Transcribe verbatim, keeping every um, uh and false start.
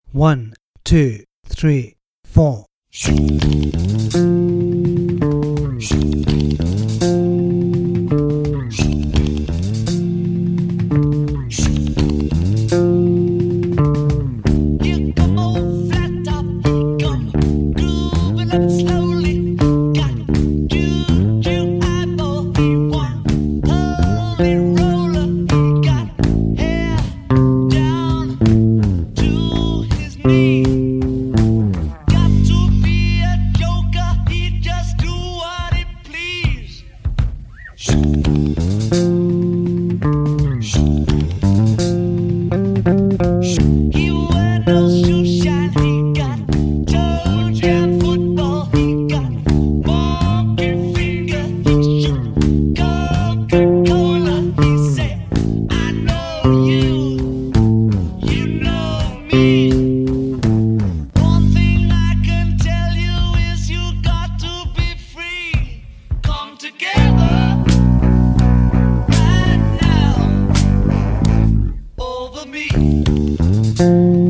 One, two, three, four. You come on flat top, come grooving up slowly. Got juju eyeball, he one holy roller. He got hair down to his knee. Got to be a joker, he just do what he please. He wear no shoe shine, he got Trojan football, he got monkey finger, he shoot Coca-Cola. He say, I know you, you know me. One thing I can tell you is you got to be free. Come together right now over me.